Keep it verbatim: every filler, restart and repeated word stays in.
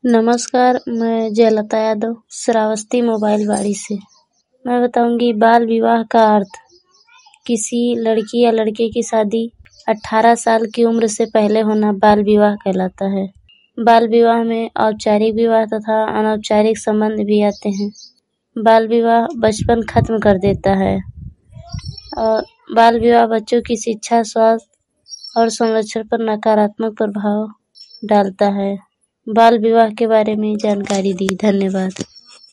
नमस्कार, मैं जयलता यादव श्रावस्ती मोबाइल वाड़ी से। मैं बताऊंगी बाल विवाह का अर्थ। किसी लड़की या लड़के की शादी अठारह साल की उम्र से पहले होना बाल विवाह कहलाता है। बाल विवाह में औपचारिक विवाह तथा अनौपचारिक संबंध भी आते हैं। बाल विवाह बचपन खत्म कर देता है और बाल विवाह बच्चों की शिक्षा, स्वास्थ्य और संरक्षण पर नकारात्मक प्रभाव डालता है। बाल विवाह के बारे में जानकारी दी। धन्यवाद।